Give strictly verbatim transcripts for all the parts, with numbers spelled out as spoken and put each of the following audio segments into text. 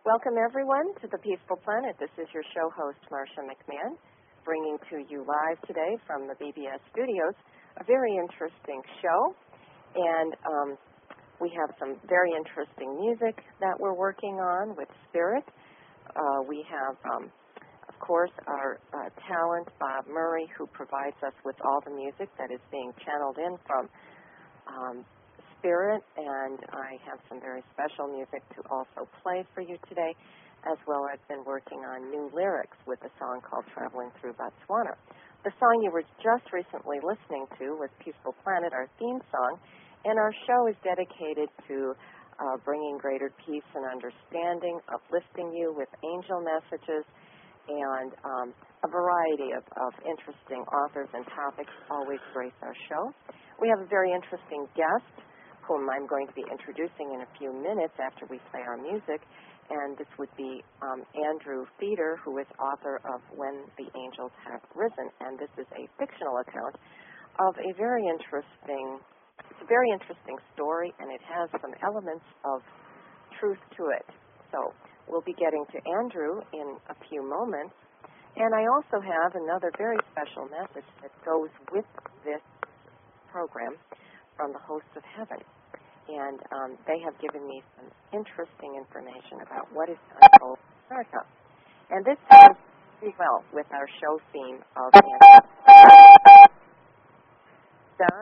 Welcome, everyone, to the Peaceful Planet. This is your show host, Marcia McMahon, bringing to you live today from the B B S studios a very interesting show. And um, we have some very interesting music that we're working on with Spirit. Uh, we have, um, of course, our uh, talent, Bob Murray, who provides us with all the music that is being channeled in from um, Spirit, and I have some very special music to also play for you today, as well as been working on new lyrics with a song called Traveling Through Botswana. The song you were just recently listening to was Peaceful Planet, our theme song, and our show is dedicated to uh, bringing greater peace and understanding, uplifting you with angel messages, and um, a variety of, of interesting authors and topics always grace our show. We have a very interesting guest whom I'm going to be introducing in a few minutes after we play our music, and this would be um, Andrew Feeder, who is author of When the Angels Have Risen, and this is a fictional account of a very interesting, it's a very interesting story, and it has some elements of truth to it. So we'll be getting to Andrew in a few moments, and I also have another very special message that goes with this program from the hosts of heaven. And um, they have given me some interesting information about what is to unfold in America. And this goes pretty well with our show theme of Don.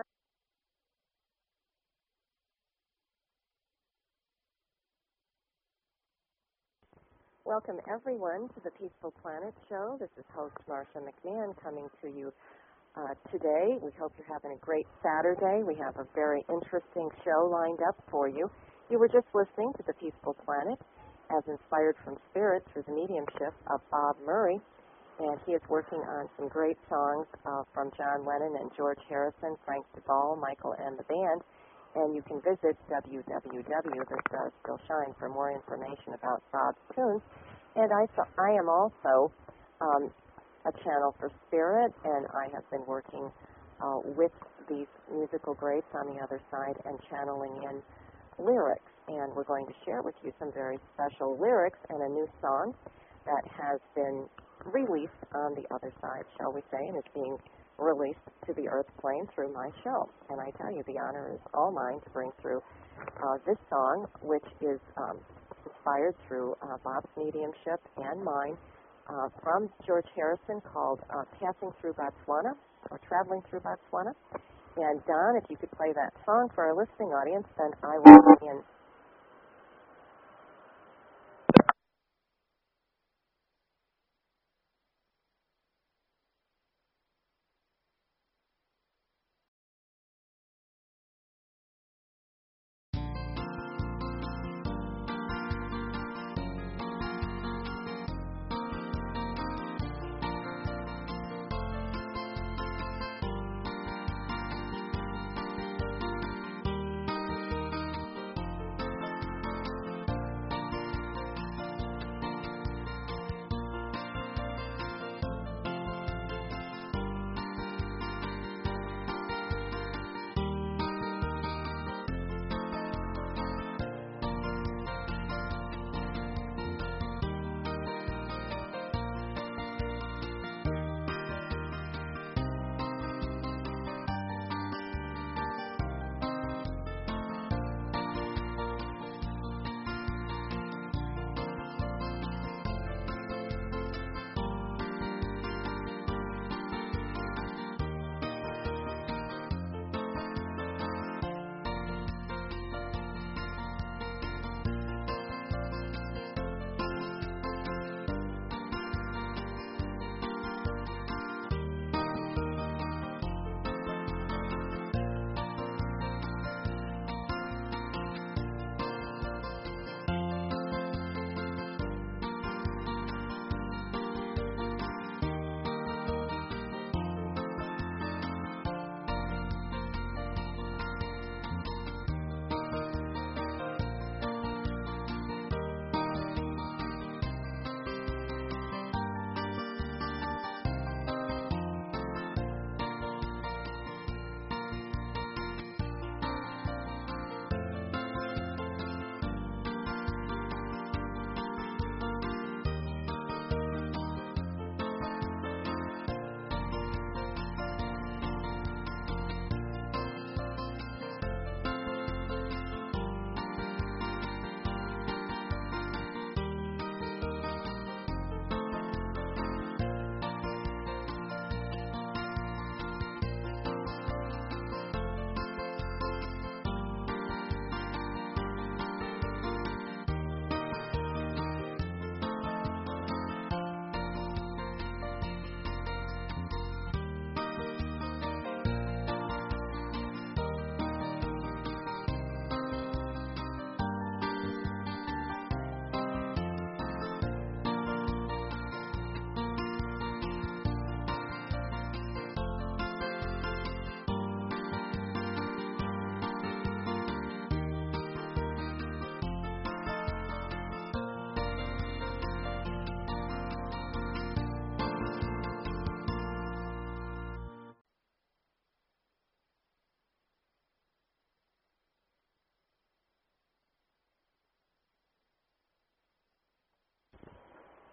Welcome, everyone, to the Peaceful Planet show. This is host Marcia McMahon coming to you Uh, today. We hope you're having a great Saturday. We have a very interesting show lined up for you. You were just listening to The Peaceful Planet, as inspired from Spirit through the mediumship of Bob Murray, and he is working on some great songs uh, from John Lennon and George Harrison, Frank DeVol, Michael and the band, and you can visit w w w dot the stars still shine for more information about Bob's tunes. And I, I am also um, a channel for Spirit, and I have been working uh, with these musical greats on the other side and channeling in lyrics. And we're going to share with you some very special lyrics and a new song that has been released on the other side, shall we say, and is being released to the earth plane through my show. And I tell you, the honor is all mine to bring through uh, this song, which is um, inspired through uh, Bob's mediumship and mine, Uh, from George Harrison, called uh, Passing Through Botswana, or Traveling Through Botswana. And Don, if you could play that song for our listening audience, then I will begin.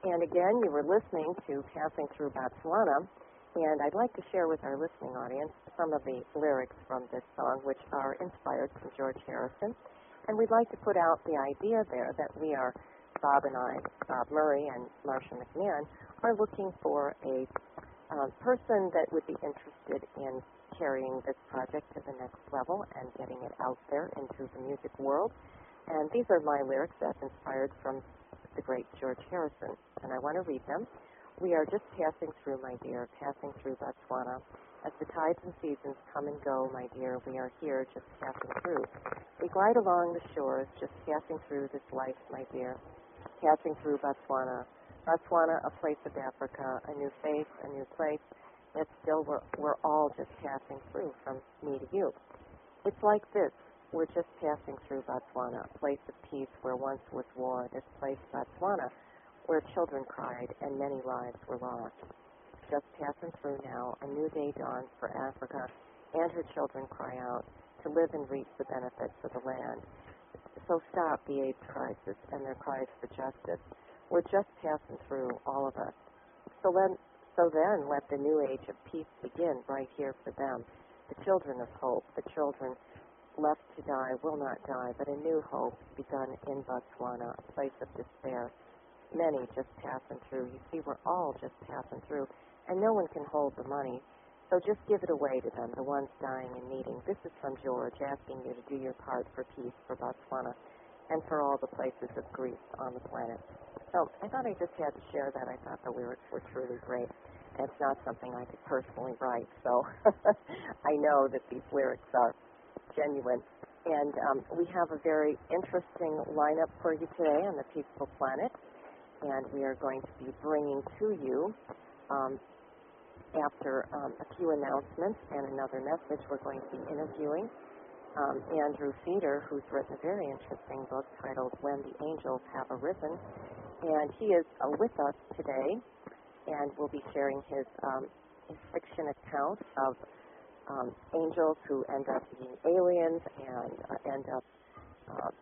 And again, you were listening to Passing Through Botswana, and I'd like to share with our listening audience some of the lyrics from this song, which are inspired from George Harrison. And we'd like to put out the idea there that we are, Bob and I, Bob Murray and Marcia McMahon, are looking for a uh, person that would be interested in carrying this project to the next level and getting it out there into the music world. And these are my lyrics that's inspired from the great George Harrison, and I want to read them. We are just passing through, my dear, passing through Botswana. As the tides and seasons come and go, my dear, we are here just passing through. We glide along the shores, just passing through this life, my dear, passing through Botswana. Botswana, a place of Africa, a new face, a new place, yet still we're, we're all just passing through from me to you. It's like this. We're just passing through Botswana, a place of peace where once was war. This place, Botswana, where children cried and many lives were lost. Just passing through now, a new day dawns for Africa, and her children cry out to live and reap the benefits of the land. So stop the AIDS crisis and their cries for justice. We're just passing through, all of us. So then, so then let the new age of peace begin right here for them. The children of hope, the children left to die will not die, but a new hope begun in Botswana, a place of despair. Many just passing through. You see, we're all just passing through, and no one can hold the money, so just give it away to them, the ones dying and needing. This is from George, asking you to do your part for peace, for Botswana, and for all the places of grief on the planet. So I thought I just had to share that. I thought the lyrics were truly great. It's not something I could personally write, so I know that these lyrics are genuine. And um, we have a very interesting lineup for you today on the Peaceful Planet, and we are going to be bringing to you, um, after um, a few announcements and another message, we're going to be interviewing um, Andrew Feeder, who's written a very interesting book titled When the Angels Have Arisen, and he is uh, with us today, and will be sharing his, um, his fiction account of Um, angels who end up being aliens and uh, end up uh,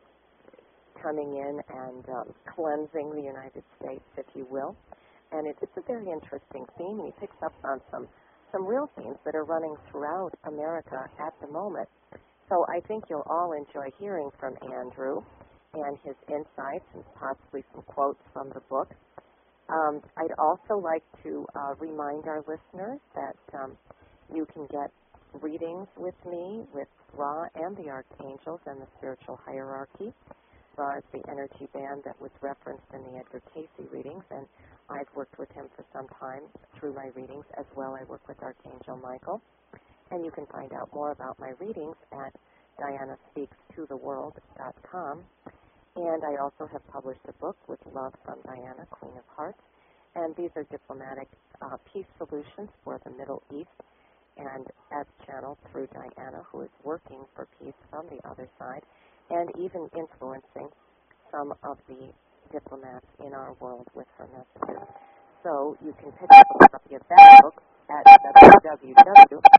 coming in and um, cleansing the United States, if you will. And it, it's a very interesting theme. He picks up on some, some real themes that are running throughout America at the moment. So I think you'll all enjoy hearing from Andrew and his insights and possibly some quotes from the book. Um, I'd also like to uh, remind our listeners that um, you can get readings with me with Ra and the Archangels and the Spiritual Hierarchy. Ra is the energy band that was referenced in the Edgar Casey readings, and I've worked with him for some time through my readings as well. I work with Archangel Michael. And you can find out more about my readings at diana speaks to the world dot com. And I also have published a book with Love from Diana, Queen of Hearts. And these are diplomatic uh, peace solutions for the Middle East, and as channeled through Diana, who is working for peace from the other side, and even influencing some of the diplomats in our world with her messages. So you can pick up a copy of that book at w w w dot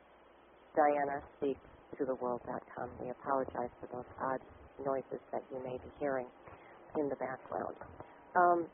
diana speaks to the world dot com. We apologize for those odd noises that you may be hearing in the background. Um,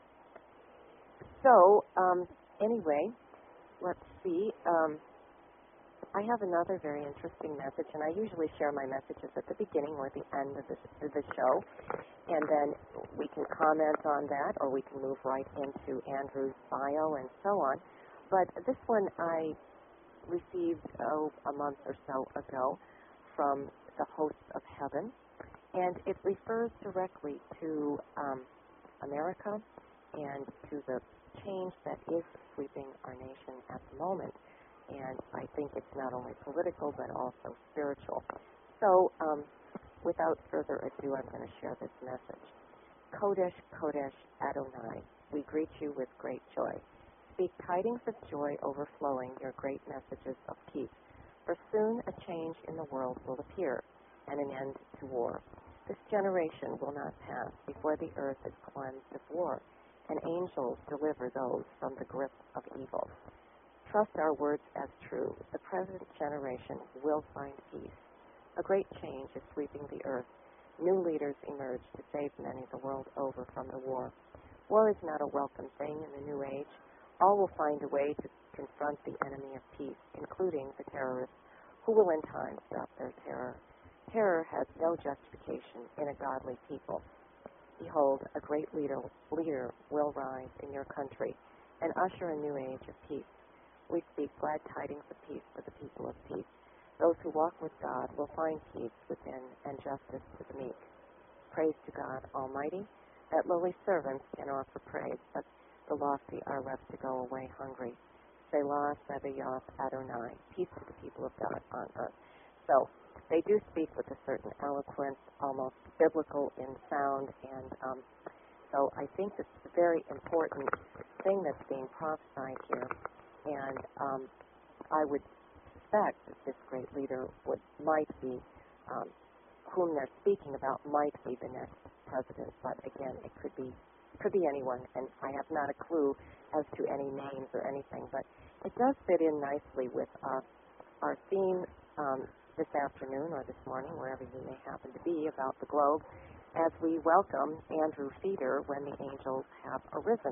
so, um, anyway, let's see. Um, I have another very interesting message, and I usually share my messages at the beginning or the end of the, of the show, and then we can comment on that, or we can move right into Andrew's bio and so on. But this one I received oh, a month or so ago from the Hosts of Heaven, and it refers directly to um, America and to the change that is sweeping our nation at the moment. And I think it's not only political, but also spiritual. So, um, without further ado, I'm going to share this message. Kodesh, Kodesh, Adonai, we greet you with great joy. Speak tidings of joy overflowing your great messages of peace. For soon a change in the world will appear, and an end to war. This generation will not pass before the earth is cleansed of war, and angels deliver those from the grip of evil. Trust our words as true. The present generation will find peace. A great change is sweeping the earth. New leaders emerge to save many the world over from the war. War is not a welcome thing in the New Age. All will find a way to confront the enemy of peace, including the terrorists, who will in time stop their terror. Terror has no justification in a godly people. Behold, a great leader, leader will rise in your country and usher a new age of peace. We speak glad tidings of peace for the people of peace. Those who walk with God will find peace within and justice to the meek. Praise to God Almighty, that lowly servants can offer praise, but the lofty are left to go away hungry. Selah, Sabaoth, Adonai, peace to the people of God on earth. So, they do speak with a certain eloquence, almost biblical in sound, and um, so I think this is a very important thing that's being prophesied here, and um, I would suspect that this great leader would might be, um, whom they're speaking about, might be the next president, but again, it could be could be anyone, and I have not a clue as to any names or anything, but it does fit in nicely with our, our theme um, this afternoon or this morning, wherever you may happen to be, about the globe, as we welcome Andrew Feeder when the angels have arisen.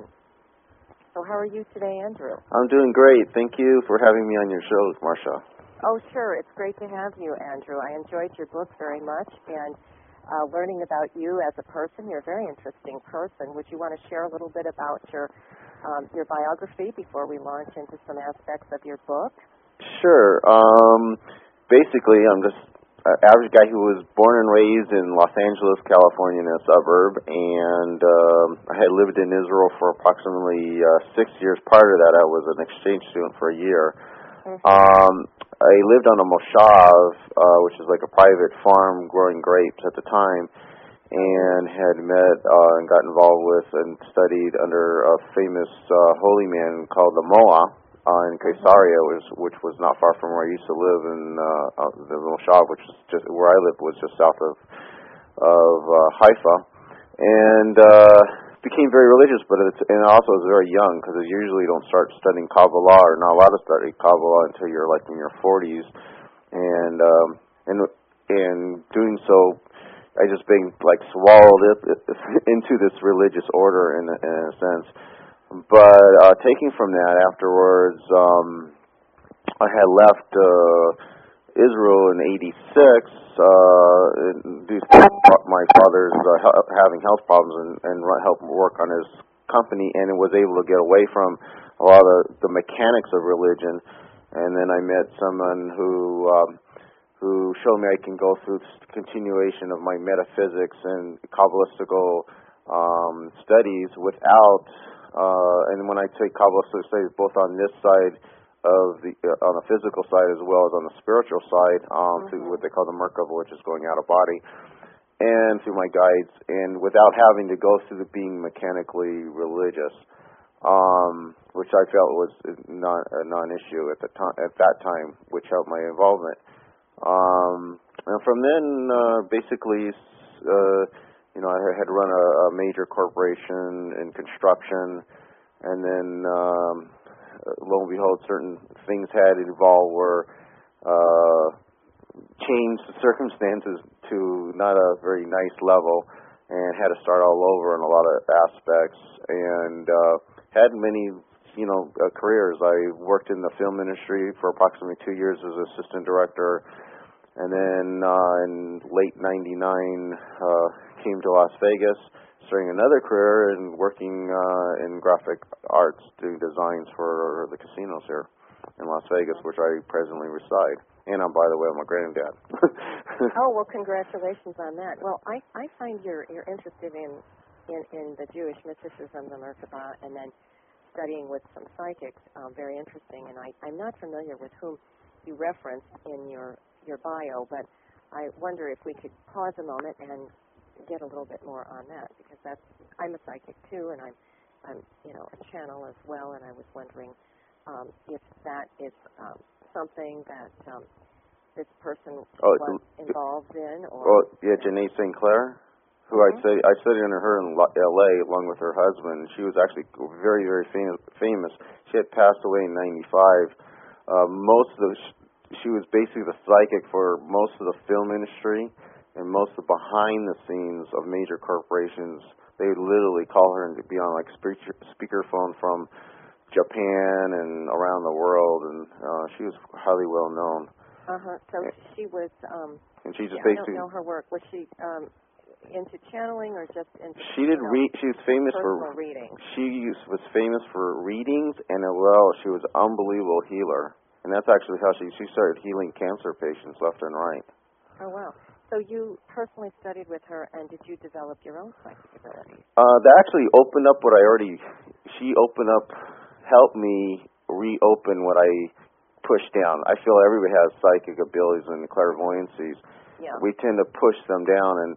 So how are you today, Andrew? I'm doing great. Thank you for having me on your show, Marsha. Oh, sure. It's great to have you, Andrew. I enjoyed your book very much, and uh, learning about you as a person. You're a very interesting person. Would you want to share a little bit about your um, your biography before we launch into some aspects of your book? Sure. Um, basically, I'm just an average guy who was born and raised in Los Angeles, California, in a suburb, and um, I had lived in Israel for approximately uh, six years. Prior to that, I was an exchange student for a year. Mm-hmm. Um, I lived on a moshav, uh, which is like a private farm growing grapes at the time, and had met uh, and got involved with and studied under a famous uh, holy man called the Moa uh, in Caesarea, which, which was not far from where I used to live in uh, uh, the moshav, which is just where I lived was just south of of uh, Haifa, and uh, became very religious, but it's, and also was very young, because you usually don't start studying Kabbalah, or not allowed to study Kabbalah until you're like in your forties, and um, and and doing so, I just being like swallowed it, it, into this religious order in, in a sense. But uh, taking from that afterwards, um, I had left uh, Israel in eighty-six uh, due to my father's uh, he- having health problems, and, and help work on his company, and was able to get away from a lot of the mechanics of religion. And then I met someone who um, who showed me I can go through the continuation of my metaphysics and Kabbalistical um, studies without, uh, and when I take Kabbalistic studies both on this side of the uh, on the physical side as well as on the spiritual side, um, mm-hmm. through what they call the Merkava, which is going out of body, and through my guides, and without having to go through the being mechanically religious, um, which I felt was not a non-issue at the time at that time, which helped my involvement. Um, and from then, uh, basically, uh, you know, I had run a, a major corporation in construction, and then. Um, lo and behold, certain things had involved were uh, changed the circumstances to not a very nice level, and had to start all over in a lot of aspects, and uh, had many, you know, uh, careers. I worked in the film industry for approximately two years as assistant director, and then uh, in late ninety-nine uh, came to Las Vegas, starting another career and working uh, in graphic arts, doing designs for the casinos here in Las Vegas, which I presently reside. And I'm, by the way, I'm a granddad. Oh, well, congratulations on that. Well, I, I find you're you're interested in, in, in the Jewish mysticism, the Merkaba, and then studying with some psychics, um, very interesting. And I, I'm not familiar with whom you referenced in your, your bio, but I wonder if we could pause a moment and get a little bit more on that, because that's I'm a psychic too, and I'm I'm you know a channel as well, and I was wondering um, if that is um, something that um, this person oh, was involved in, or well, yeah, Janae Saint Clair, who mm-hmm. I say I studied under her in L A along with her husband. She was actually very very famous. Famous. She had passed away in ninety-five. Uh, most of the she was basically the psychic for most of the film industry and most of the behind the scenes of major corporations, they would literally call her and be on like speaker speakerphone from Japan and around the world, and uh, she was highly well known. Uh huh. So and, she was. Um, and she just yeah, basically. I don't know her work. Was she um, into channeling or just into? She did you know, read. She was famous personal for readings. She was famous for readings, and as well, she was an unbelievable healer. And that's actually how she she started healing cancer patients left and right. Oh wow! So you personally studied with her, and did you develop your own psychic abilities? Uh, that actually opened up what I already. She opened up, helped me reopen what I pushed down. I feel everybody has psychic abilities and clairvoyancies. Yeah. We tend to push them down and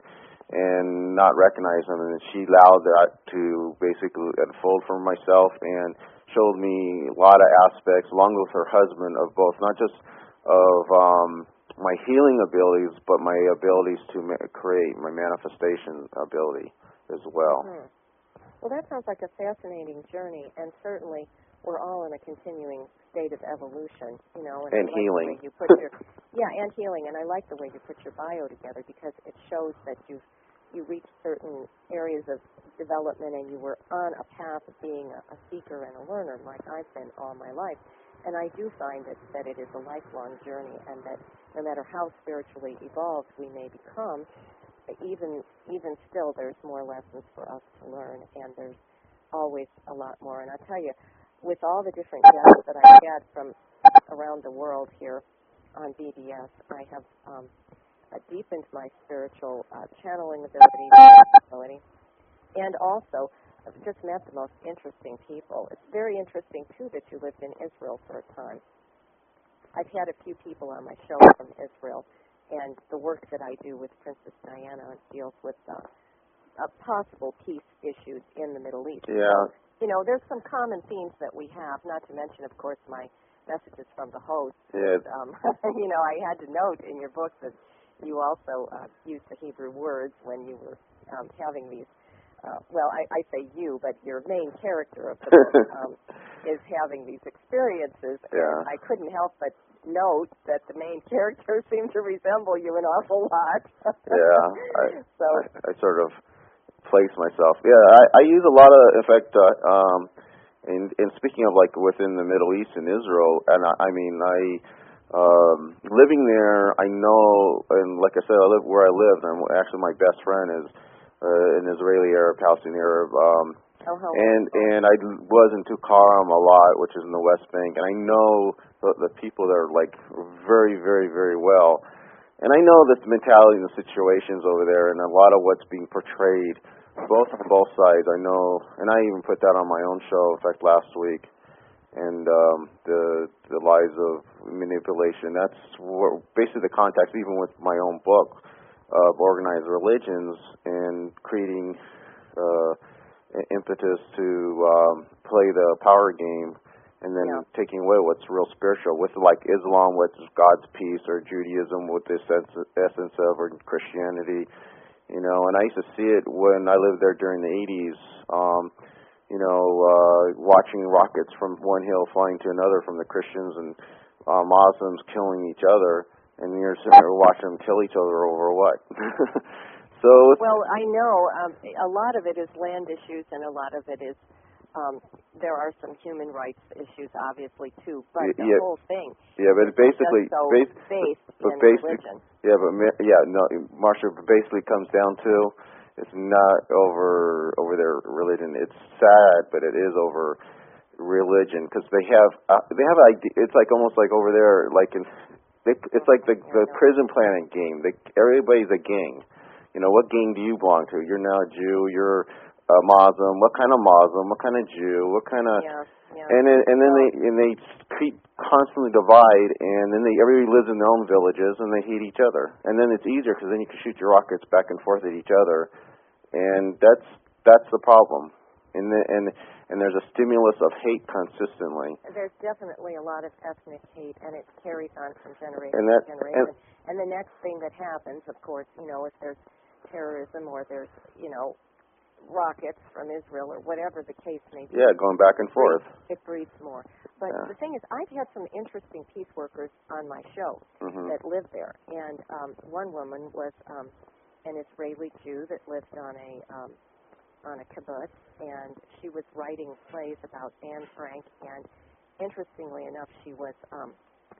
and not recognize them, and she allowed that to basically unfold for myself and showed me a lot of aspects, along with her husband, of both, not just of um, my healing abilities, but my abilities to ma- create, my manifestation ability as well. Mm-hmm. Well, that sounds like a fascinating journey, and certainly we're all in a continuing state of evolution, you know. And, and I like healing. The way you put your, yeah, and healing, and I like the way you put your bio together because it shows that you've you reached certain areas of development and you were on a path of being a, a seeker and a learner like I've been all my life. And I do find that, that it is a lifelong journey, and that no matter how spiritually evolved we may become, even even still there's more lessons for us to learn, and there's always a lot more. And I tell you, with all the different guests that I've had from around the world here on B B S, I have um, Uh, deepened my spiritual uh, channeling ability, ability, and also I've just met the most interesting people. It's very interesting, too, that you lived in Israel for a time. I've had a few people on my show from Israel, and the work that I do with Princess Diana deals with uh, uh, possible peace issues in the Middle East. Yeah. So, you know, there's some common themes that we have, not to mention, of course, my messages from the host. Yeah. Um, you know, I had to note in your book that you also uh, used the Hebrew words when you were um, having these, uh, well, I, I say you, but your main character of the book um, is having these experiences. Yeah. And I couldn't help but note that the main character seemed to resemble you an awful lot. Yeah. I, so I, I sort of place myself. Yeah, I, I use a lot of, in fact, uh, um, and, and speaking of like within the Middle East and Israel, and I, I mean, I, Um, living there, I know, and like I said, I live where I live, and actually my best friend is uh, an Israeli Arab, Palestinian Arab, um, oh, how and and I was in Tulkarm a lot, which is in the West Bank, and I know the, the people there like very, very, very well, and I know the mentality and the situations over there, and a lot of what's being portrayed, both on both sides. I know, and I even put that on my own show, in fact, last week. And um, the the lies of manipulation. That's what, basically the context, even with my own book of organized religions and creating uh, impetus to um, play the power game, and then yeah. taking away what's real spiritual. With like Islam, what's God's peace, or Judaism, with the essence, essence of, or Christianity. You know, and I used to see it when I lived there during the eighties. Um, you know, uh, watching rockets from one hill flying to another from the Christians and uh, Muslims killing each other, and you're sitting there watching them kill each other over what? So well, I know um, a lot of it is land issues, and a lot of it is um, there are some human rights issues, obviously, too. But the yeah, whole thing, yeah, but basically, is so bas- based but in basic, religion. Yeah, but yeah, no, Marsha, basically comes down to. It's not over over their religion. It's sad, but it is over religion because they have uh, they have idea. It's like almost like over there, like in they, it's like the the prison planet game. They, everybody's a gang. You know, what gang do you belong to? You're now a Jew. You're a Muslim. What kind of Muslim? What kind of Jew? What kind of yeah, yeah. and then, and then they and they keep constantly divide, and then they everybody lives in their own villages, and they hate each other. And then it's easier because then you can shoot your rockets back and forth at each other. And that's that's the problem, and the, and and there's a stimulus of hate consistently. There's definitely a lot of ethnic hate, and it carries on from generation and that, to generation. And, and the next thing that happens, of course, you know, if there's terrorism or there's, you know, rockets from Israel or whatever the case may be. Yeah, going back and forth. It breeds more. But yeah. the thing is, I've had some interesting peace workers on my show mm-hmm. that live there. And um, one woman was um, an Israeli Jew that lived on a um, on a kibbutz, and she was writing plays about Anne Frank. And interestingly enough, she was um,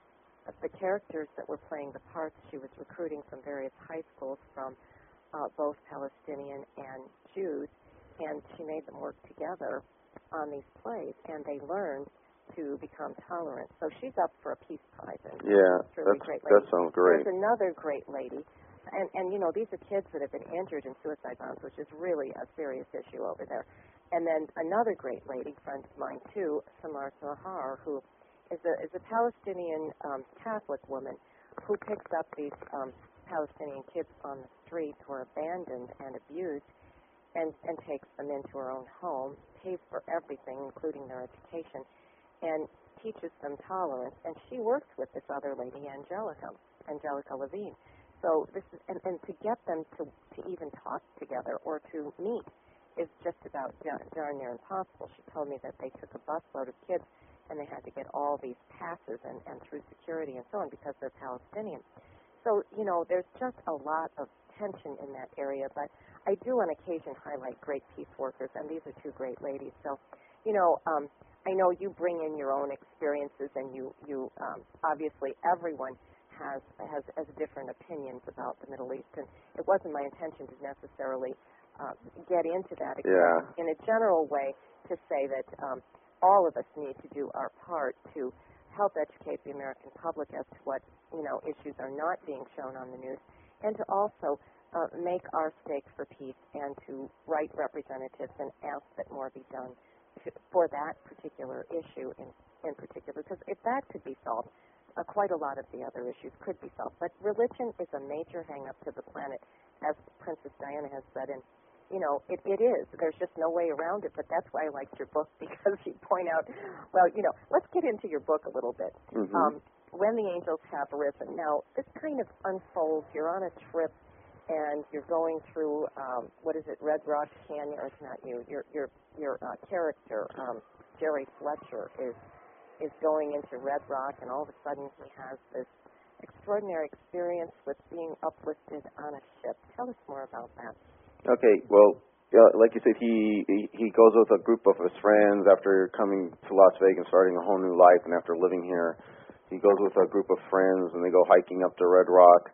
the characters that were playing the parts. She was recruiting from various high schools from uh, both Palestinian and Jews, and she made them work together on these plays, and they learned to become tolerant. So she's up for a peace prize. And yeah, really that's, great that sounds great. There's another great lady, and, and, you know, these are kids that have been injured in suicide bombs, which is really a serious issue over there. And then another great lady, friend of mine, too, Samar Sahar, who is a, is a Palestinian um, Catholic woman who picks up these um, Palestinian kids on the street who are abandoned and abused and, and takes them into her own home, pays for everything, including their education, and teaches them tolerance. And she works with this other lady, Angelica, Angelica Levine. So this is, and, and to get them to, to even talk together or to meet is just about darn near impossible. She told me that they took a busload of kids and they had to get all these passes and, and through security and so on because they're Palestinian. So, you know, there's just a lot of tension in that area, but I do on occasion highlight great peace workers, and these are two great ladies. So, you know, um, I know you bring in your own experiences, and you, you um, obviously everyone has, has has different opinions about the Middle East, and it wasn't my intention to necessarily uh, get into that, except yeah. in a general way to say that um, all of us need to do our part to help educate the American public as to what, you know, issues are not being shown on the news, and to also uh, make our stake for peace and to write representatives and ask that more be done to, for that particular issue in, in particular. Because if that could be solved, uh, quite a lot of the other issues could be solved. But religion is a major hang-up to the planet, as Princess Diana has said, and you know, it, it is. There's just no way around it, but that's why I liked your book, because you point out, well, you know, let's get into your book a little bit. Mm-hmm. Um, When the Angels Have Risen. Now, this kind of unfolds. You're on a trip, and you're going through, um, what is it, Red Rock Canyon, or it's not you, your your your uh, character, um, Jerry Fletcher, is is going into Red Rock, and all of a sudden he has this extraordinary experience with being uplifted on a ship. Tell us more about that. Okay, well, uh, like you said, he, he he goes with a group of his friends after coming to Las Vegas, starting a whole new life, and after living here, he goes with a group of friends, and they go hiking up to Red Rock,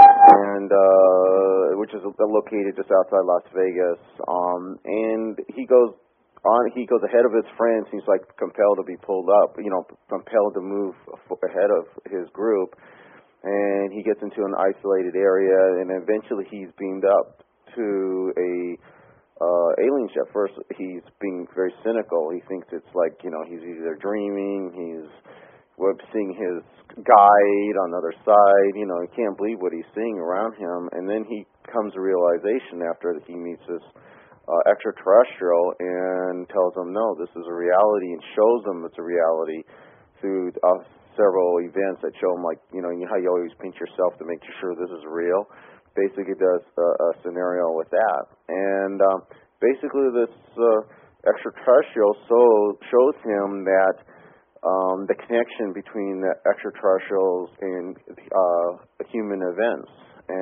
and uh, which is located just outside Las Vegas. Um, and he goes on. He goes ahead of his friends. He's like compelled to be pulled up, you know, compelled to move ahead of his group, and he gets into an isolated area, and eventually he's beamed up to a uh, alien ship. First, he's being very cynical. He thinks it's like, you know, he's either dreaming, he's seeing his guide on the other side, you know, he can't believe what he's seeing around him, and then he comes to realization after he meets this uh, extraterrestrial and tells him, no, this is a reality, and shows him it's a reality through uh, several events that show him, like, you know, how you always pinch yourself to make sure this is real. Basically does a, a scenario with that. And um, basically this uh, extraterrestrial so shows him that um, the connection between the extraterrestrials and uh, human events,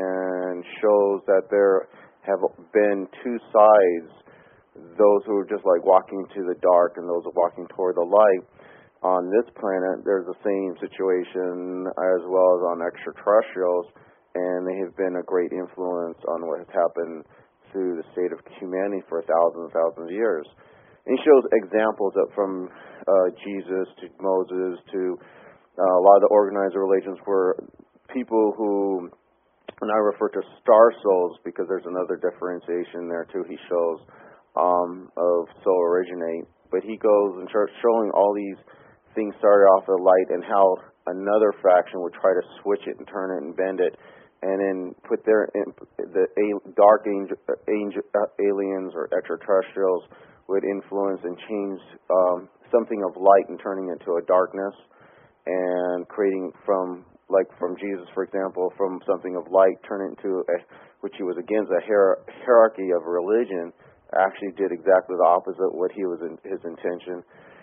and shows that there have been two sides, those who are just like walking to the dark and those who are walking toward the light. On this planet, there's the same situation as well as on extraterrestrials, and they have been a great influence on what has happened through the state of humanity for thousands and thousands of years. And he shows examples of from uh, Jesus to Moses to uh, a lot of the organizer religions where people who, and I refer to star souls because there's another differentiation there too, he shows, um, of soul originate. But he goes and starts showing all these things started off with light and how another faction would try to switch it and turn it and bend it, and then put their in, the a, dark angel, angel, uh, aliens or extraterrestrials would influence and change um, something of light and turning it to a darkness, and creating from, like from Jesus, for example, from something of light, turn it into a, which he was against a hier- hierarchy of religion, actually did exactly the opposite what he was in his intention,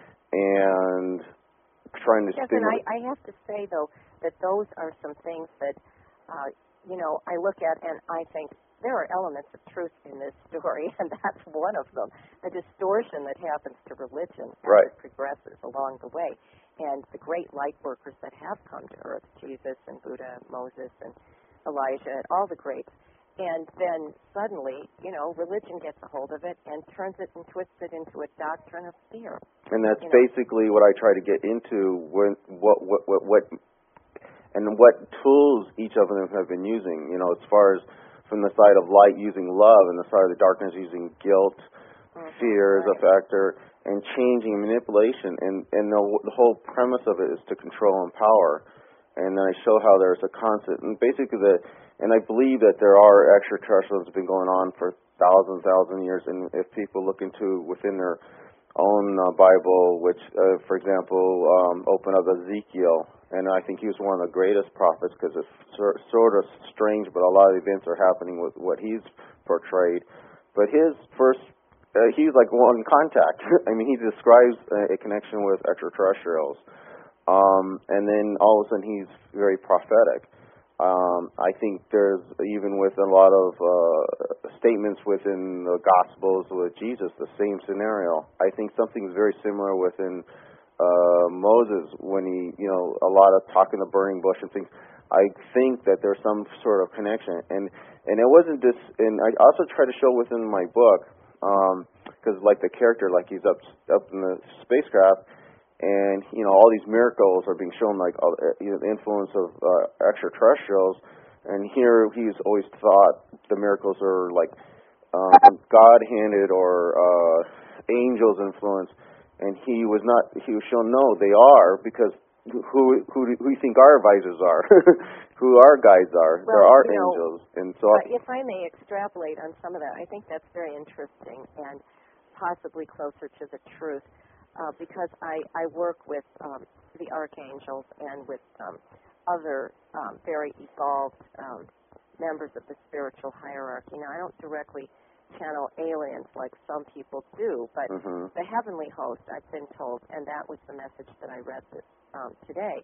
and trying to yes, stimulate. and I, I have to say, though, that those are some things that, uh, you know, I look at and I think there are elements of truth in this story, and that's one of them. The distortion that happens to religion as Right. it progresses along the way. And the great light workers that have come to earth, Jesus and Buddha, Moses and Elijah, all the greats. And then suddenly, you know, religion gets a hold of it and turns it and twists it into a doctrine of fear. And that's you know. basically what I try to get into, when, what, what, what, what, and what tools each of them have been using, you know, as far as from the side of light using love and the side of the darkness using guilt, mm-hmm, fear as right. a factor, and changing manipulation. And, and the, the whole premise of it is to control and power. And then I show how there's a constant, and basically the, and I believe that there are extraterrestrials that have been going on for thousands, thousand years, and if people look into within their own uh, Bible, which, uh, for example, um, open up Ezekiel, and I think he was one of the greatest prophets because it's sor- sort of strange, but a lot of events are happening with what he's portrayed. But his first, uh, he's like one contact. I mean, he describes a, a connection with extraterrestrials. Um, and then all of a sudden he's very prophetic. Um, I think there's, even with a lot of uh, statements within the Gospels with Jesus, the same scenario. I think something's very similar within uh, Moses when he, you know, a lot of talk in the burning bush and things. I think that there's some sort of connection. And, and it wasn't this, and I also try to show within my book, because um, like the character, like he's up, up in the spacecraft, and, you know, all these miracles are being shown, like, uh, you know, the influence of uh, extraterrestrials. And here he's always thought the miracles are, like, um, God-handed or uh, angels' influence. And he was not, he was shown, no, they are, because who who do, who do you think our advisors are? Who our guides are? Well, there are you angels. Know, and so, uh, if I may extrapolate on some of that, I think that's very interesting and possibly closer to the truth. Uh, because I, I work with um, the archangels and with um, other um, very evolved um, members of the spiritual hierarchy. Now, I don't directly channel aliens like some people do, but mm-hmm. the heavenly host, I've been told, and that was the message that I read this, um, today,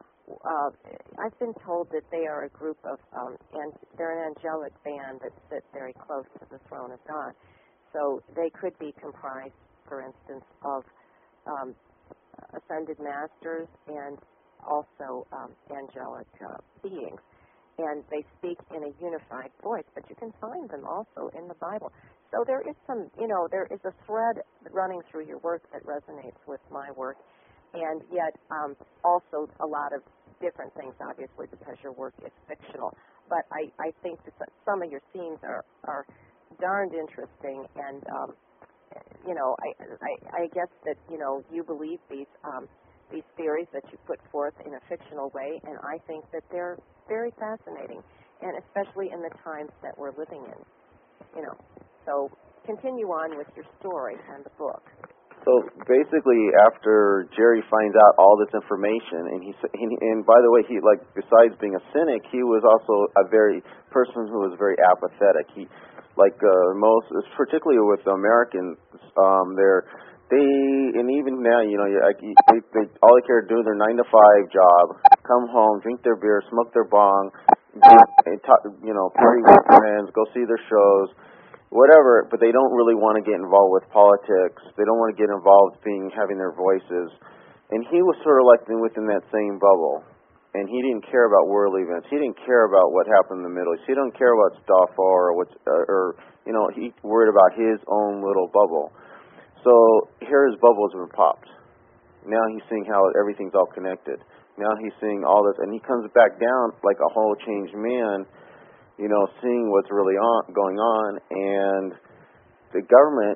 uh, I've been told that they are a group of, um, and they're an angelic band that sit very close to the throne of God. So they could be comprised, for instance, of Um, ascended masters and also um, angelic uh, beings. And they speak in a unified voice, but you can find them also in the Bible. So there is some, you know, there is a thread running through your work that resonates with my work, and yet um, also a lot of different things, obviously, because your work is fictional. But I, I think that some of your themes are, are darned interesting, and um, you know, I, I, I guess that, you know, you believe these um, these theories that you put forth in a fictional way, and I think that they're very fascinating, and especially in the times that we're living in, you know. So continue on with your story and the book. So basically, after Jerry finds out all this information, and he, and by the way, he, like, besides being a cynic, he was also a very person who was very apathetic. He Like uh, most, particularly with Americans, um, they're they and even now, you know, they, they all they care to do their nine to five job, come home, drink their beer, smoke their bong, and talk, you know, party with friends, go see their shows, whatever. But they don't really want to get involved with politics. They don't want to get involved being having their voices. And he was sort of like within that same bubble. And he didn't care about world events. He didn't care about what happened in the Middle East. He didn't care about Stafar or what's, uh, or you know, he worried about his own little bubble. So here his bubble has been popped. Now he's seeing how everything's all connected. Now he's seeing all this, and he comes back down like a whole changed man. You know, seeing what's really on going on, and the government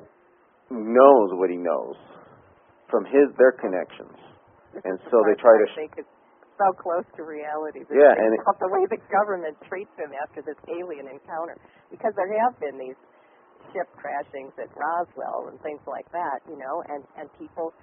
knows what he knows from his their connections, and so they try to. They could so close to reality. Yeah, and it, the way the government treats him after this alien encounter, because there have been these ship crashings at Roswell and things like that, you know, and and people,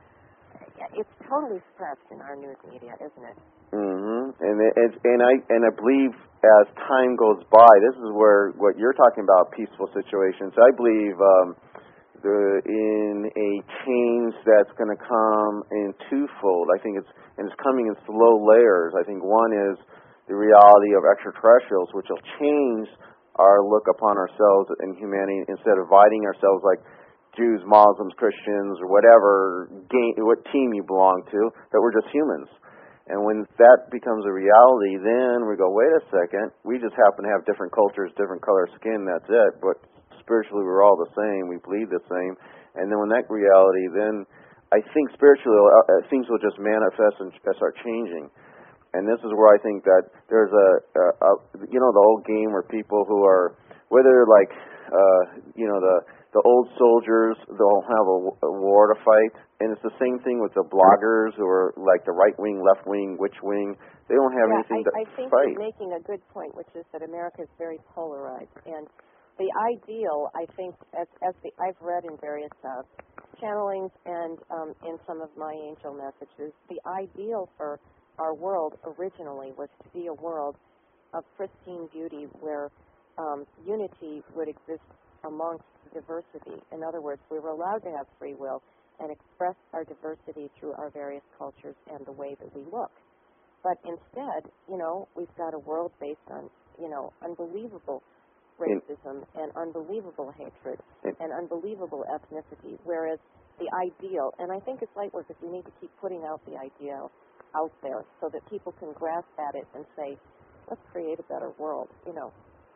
it's totally suppressed in our news media, isn't it? Mm-hmm. And it, it, and I and I believe as time goes by, this is where what you're talking about, peaceful situations. I believe um, the, in a change that's going to come in twofold. I think it's and it's coming in slow layers. I think one is the reality of extraterrestrials, which will change our look upon ourselves and humanity. Instead of dividing ourselves like Jews, Muslims, Christians, or whatever game, what team you belong to, that we're just humans. And when that becomes a reality, then we go, wait a second, we just happen to have different cultures, different color skin, that's it. But spiritually, we're all the same, we bleed the same. And then when that reality, then I think spiritually, uh, things will just manifest and start changing. And this is where I think that there's a, a, a you know, the old game where people who are, whether like, uh, you know, the the old soldiers, they'll have a, a war to fight. And it's the same thing with the bloggers who are like the right wing, left wing, which wing. They don't have yeah, anything I, to I think fight. you're making a good point, which is that America is very polarized. And the ideal, I think, as, as the, I've read in various uh, channelings and um, in some of my angel messages, the ideal for our world originally was to be a world of pristine beauty where um, unity would exist amongst diversity. In other words, we were allowed to have free will and express our diversity through our various cultures and the way that we look. But instead, you know, we've got a world based on, you know, unbelievable racism and unbelievable hatred and unbelievable ethnicity, whereas the ideal, and I think it's light work, is we need to keep putting out the ideal out there so that people can grasp at it and say, let's create a better world, you know.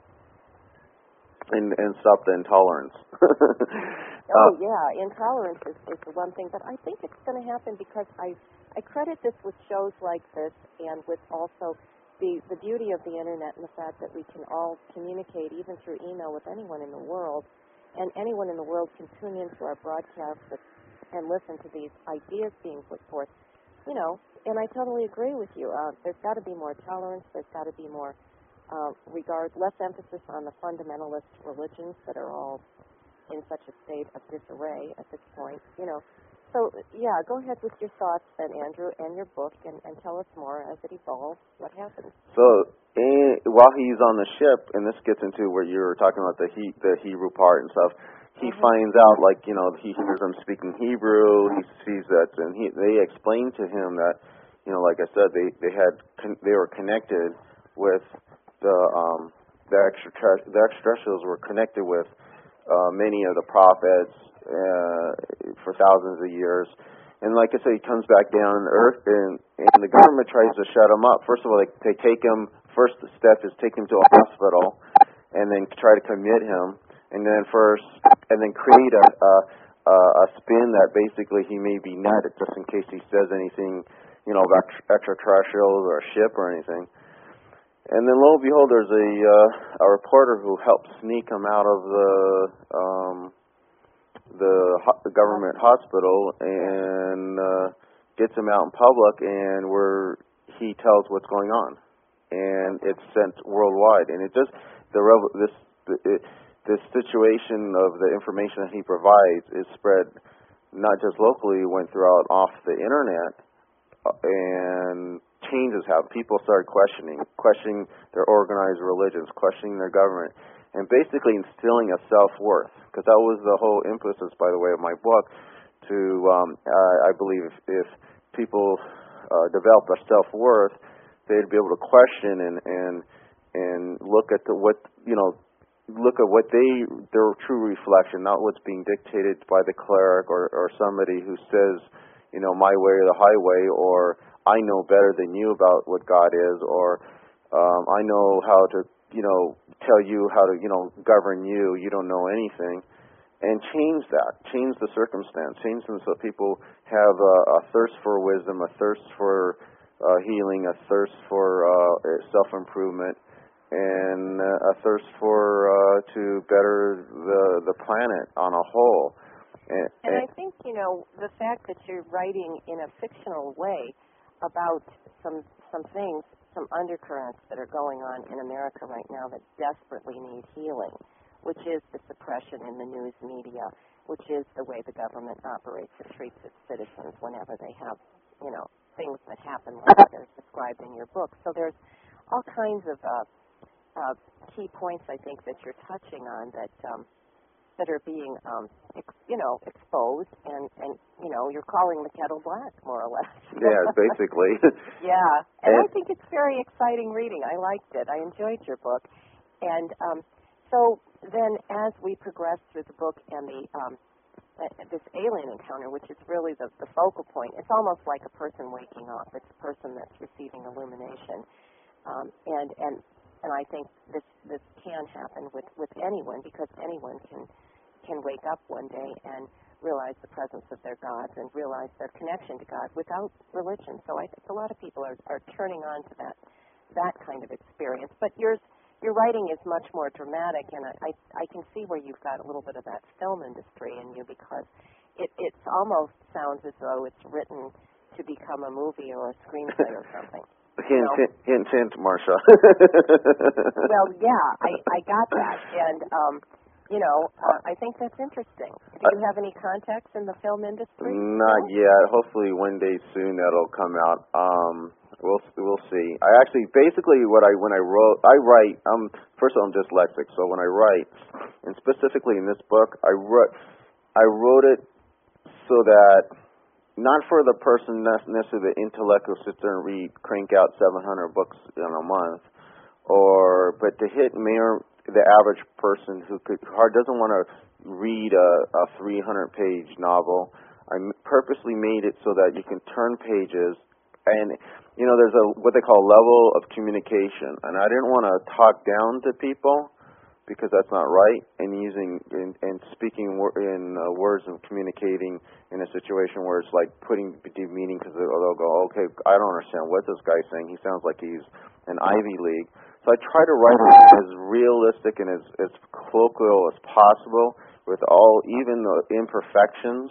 And, and stop the intolerance. oh, yeah, intolerance is, is the one thing, but I think it's going to happen because I I credit this with shows like this and with also the, the beauty of the Internet and the fact that we can all communicate even through email with anyone in the world, and anyone in the world can tune into our broadcasts and listen to these ideas being put forth, you know, and I totally agree with you. Uh, there's got to be more tolerance, there's got to be more Uh, regard less emphasis on the fundamentalist religions that are all in such a state of disarray at this point, you know. So, yeah, go ahead with your thoughts then, Andrew, and your book, and, and tell us more as it evolves. What happens? So, eh, while he's on the ship, and this gets into where you were talking about the he, the Hebrew part and stuff, he mm-hmm. finds out, like, you know, he hears them speaking Hebrew, he sees that, and he, they explain to him that, you know, like I said, they, they had, con- they were connected with the um, the extraterrest- the extraterrestrials were connected with uh, many of the prophets uh, for thousands of years, and like I say, he comes back down to Earth, and, and the government tries to shut him up. First of all, they, they take him. First step is take him to a hospital, and then try to commit him, and then first, and then create a a, a spin that basically he may be netted just in case he says anything, you know, about extraterrestrials or a ship or anything. And then, lo and behold, there's a uh, a reporter who helps sneak him out of the um, the, ho- the government hospital and uh, gets him out in public, and where he tells what's going on, and it's sent worldwide. And it just the rev- this the, it, this situation of the information that he provides is spread not just locally, it went throughout off the internet, uh, and changes happen. People started questioning, questioning their organized religions, questioning their government, and basically instilling a self-worth. Because that was the whole emphasis, by the way, of my book. To um, uh, I believe if, if people uh, developed a self-worth, they'd be able to question and and and look at the what you know, look at what they their true reflection, not what's being dictated by the cleric or or somebody who says, you know, my way or the highway, or I know better than you about what God is, or um, I know how to, you know, tell you how to, you know, govern you. You don't know anything. And change that. Change the circumstance. Change them so people have a, a thirst for wisdom, a thirst for uh, healing, a thirst for uh, self-improvement, and uh, a thirst for uh, to better the the planet on a whole. And, and I think, you know, the fact that you're writing in a fictional way about some some things, some undercurrents that are going on in America right now that desperately need healing, which is the suppression in the news media, which is the way the government operates and treats its citizens whenever they have, you know, things that happen like they're described in your book. So there's all kinds of uh, uh, key points, I think, that you're touching on that um, that are being, um, ex, you know, exposed, and, and, you know, you're calling the kettle black, more or less. Yeah, basically. Yeah, and, and I think it's very exciting reading. I liked it. I enjoyed your book. And um, so then as we progress through the book and the um, uh, this alien encounter, which is really the, the focal point, it's almost like a person waking up. It's a person that's receiving illumination. Um, and, and and I think this this can happen with, with anyone, because anyone can can wake up one day and realize the presence of their gods and realize their connection to God without religion. So I think a lot of people are, are turning on to that that kind of experience. But yours, your writing is much more dramatic, and I, I, I can see where you've got a little bit of that film industry in you, because it it's almost sounds as though it's written to become a movie or a screenplay or something. Hint, hint, hint, hint, Marsha. Well, yeah, I, I got that, and um, you know, uh, I think that's interesting. Do you have any contacts in the film industry? Not yet. Hopefully, one day soon that'll come out. Um, we'll we'll see. I actually, basically, what I when I wrote, I write. Um, first of all, I'm dyslexic, so when I write, and specifically in this book, I wrote, I wrote it so that. Not for the person necessarily the intellect who sits there and read, crank out seven hundred books in a month, or but to hit mere the average person who could hard doesn't want to read a, a three hundred page novel. I purposely made it so that you can turn pages, and you know there's a what they call level of communication, and I didn't want to talk down to people, because that's not right, and using and, and speaking in uh, words and communicating in a situation where it's like putting deep meaning, because they'll, they'll go, okay, I don't understand what this guy's saying. He sounds like he's an Ivy League. So I try to write it as realistic and as, as colloquial as possible, with all, even the imperfections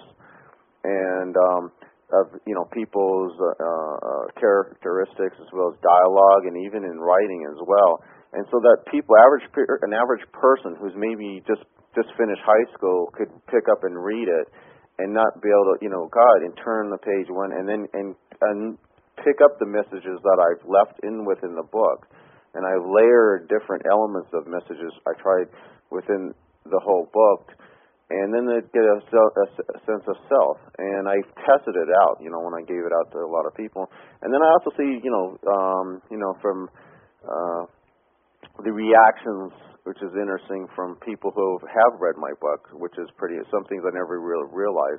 and um, of you know people's uh, uh, characteristics, as well as dialogue, and even in writing as well. And so that people, average, an average person who's maybe just just finished high school could pick up and read it, and not be able to, you know, God, and turn the page one, and then and and pick up the messages that I've left in within the book, and I layered different elements of messages I tried within the whole book, and then they get a, a, a sense of self, and I tested it out, you know, when I gave it out to a lot of people, and then I also see, you know, um, you know, from uh, the reactions, which is interesting, from people who have read my book, which is pretty, some things I never really realized.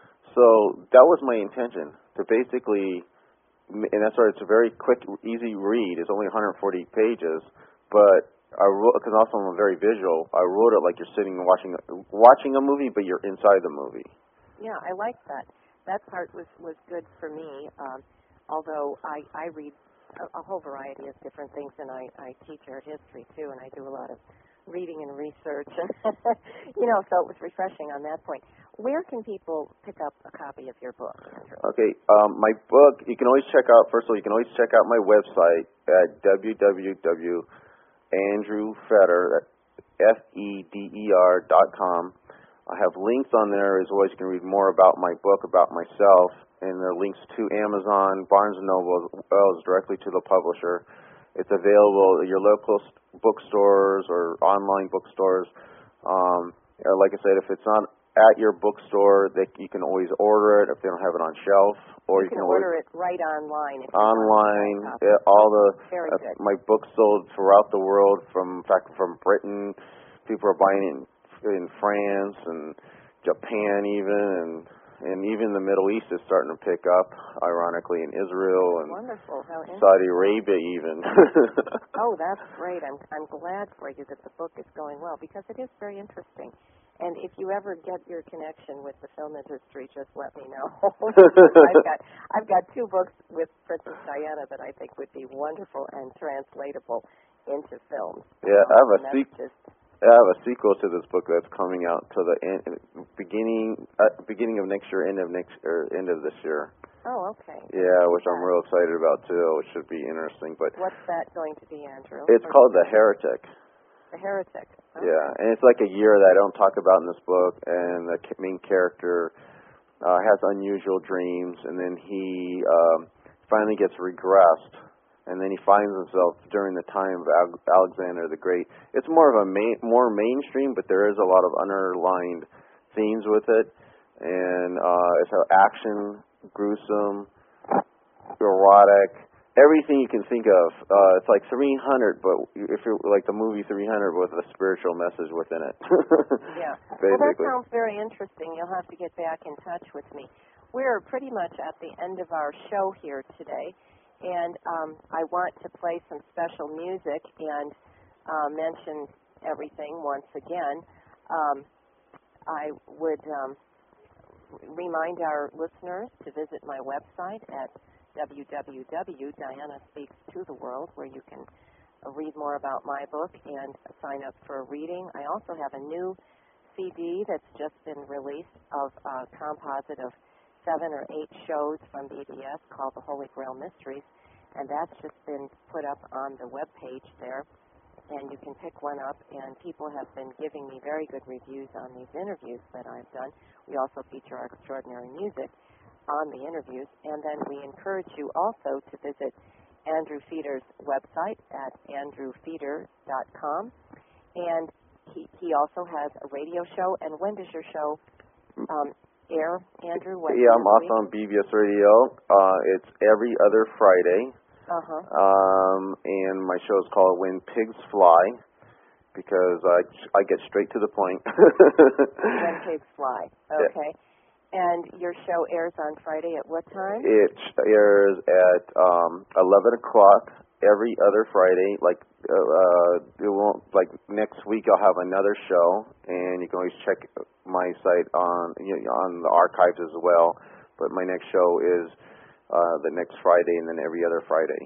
So that was my intention, to basically, and that's why it's a very quick, easy read. It's only one hundred forty pages, but I wrote, because also I'm very visual, I wrote it like you're sitting and watching, watching a movie, but you're inside the movie. Yeah, I like that. That part was, was good for me, um, although I, I read A, a whole variety of different things, and I, I teach art history too, and I do a lot of reading and research. You know, so it was refreshing on that point. Where can people pick up a copy of your book, Andrew? Okay, um, my book, you can always check out, first of all, you can always check out my website at w w w dot andrew feder, F E D E R dot com. I have links on there as well as you can read more about my book, about myself, and there are links to Amazon, Barnes and Noble, as well as directly to the publisher. It's available at your local bookstores or online bookstores. Um, like I said, if it's not at your bookstore, they, you can always order it if they don't have it on shelf, or you, you can, can order always, it right online. If online, yeah, all the Very uh, good. my books sold throughout the world. From in fact, from Britain, people are buying it in, in France and Japan, even and. And even the Middle East is starting to pick up, ironically, in Israel and Wonderful. How Saudi Arabia even. Oh, that's great. I'm I'm glad for you that the book is going well, because it is very interesting. And if you ever get your connection with the film industry, just let me know. I've got I've got two books with Princess Diana that I think would be wonderful and translatable into films. Yeah, I have a and that's sequel. just I have a sequel to this book that's coming out to the end, beginning uh, beginning of next year, end of next or end of this year. Oh, okay. Yeah, which I'm real excited about too. Which should be interesting. But what's that going to be, Andrew? It's called The Heretic. The Heretic. Okay. Yeah, and it's like a year that I don't talk about in this book, and the main character uh, has unusual dreams, and then he um, finally gets regressed and then he finds himself during the time of Al- Alexander the Great. It's more of a main, more mainstream, but there is a lot of underlined themes with it, and uh, it's uh, action, gruesome, erotic, everything you can think of. Uh, it's like three hundred, but if you're like the movie three hundred with a spiritual message within it. Yeah. Basically. Well, that sounds very interesting. You'll have to get back in touch with me. We're pretty much at the end of our show here today, and um, I want to play some special music and uh, mention everything once again. Um, I would um, remind our listeners to visit my website at w w w dot diana speaks to the world, where you can uh, read more about my book and sign up for a reading. I also have a new C D that's just been released of a composite of seven or eight shows from B B S called The Holy Grail Mysteries, and that's just been put up on the web page there, and you can pick one up, and people have been giving me very good reviews on these interviews that I've done. We also feature our extraordinary music on the interviews, and then we encourage you also to visit Andrew Feeder's website at andrew feeder dot com, and he, he also has a radio show. And when does your show um, air, Andrew? What yeah, I'm also on B B S Radio. Uh, it's every other Friday, uh-huh. um, and my show is called When Pigs Fly, because I, I get straight to the point. When Pigs Fly, okay. Yeah. And your show airs on Friday at what time? It airs at um, eleven o'clock every other Friday. Like uh, uh, it won't like next week. I'll have another show, and you can always check my site on you know, on the archives as well. But my next show is uh, the next Friday, and then every other Friday.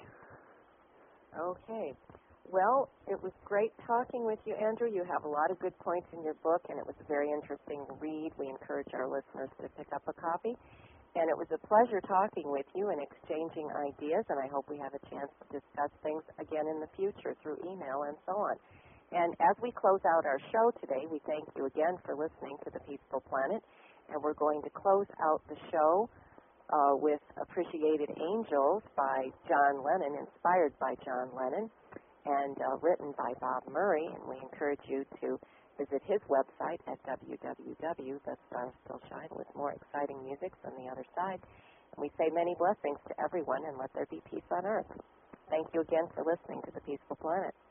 Okay. Well, it was great talking with you, Andrew. You have a lot of good points in your book, and it was a very interesting read. We encourage our listeners to pick up a copy. And it was a pleasure talking with you and exchanging ideas, and I hope we have a chance to discuss things again in the future through email and so on. And as we close out our show today, we thank you again for listening to The Peaceful Planet, and we're going to close out the show uh, with Appreciated Angels by John Lennon, inspired by John Lennon, and uh, written by Bob Murray, and we encourage you to visit his website at w w w dot the stars still shine with more exciting music from the other side. And we say many blessings to everyone, and let there be peace on earth. Thank you again for listening to The Peaceful Planet.